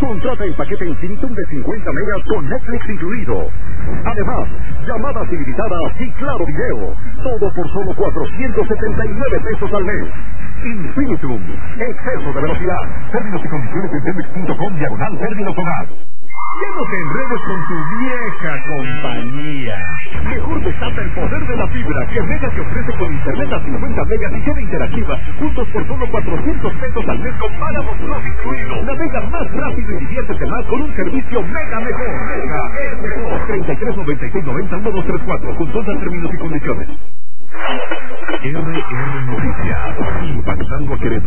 Contrata el paquete Infinitum de 50 megas con Netflix incluido. Además, llamadas ilimitadas y claro video. Todo por solo 479 pesos al mes. Infinitum. Exceso de velocidad. Términos y condiciones en telmex.com/términos hogar. Ya no te enredes con tu vieja compañía. Mejor desata el poder de la fibra que Mega te ofrece con internet a 50 megas y llave interactiva, juntos por solo 400 pesos al mes con Paramount Plus incluido. Navega más rápido y diviértete más con un servicio Mega mejor. Mega es mejor. 33 96 90 1234. Consulta términos y condiciones. RR Noticias. Impactando a Querétaro.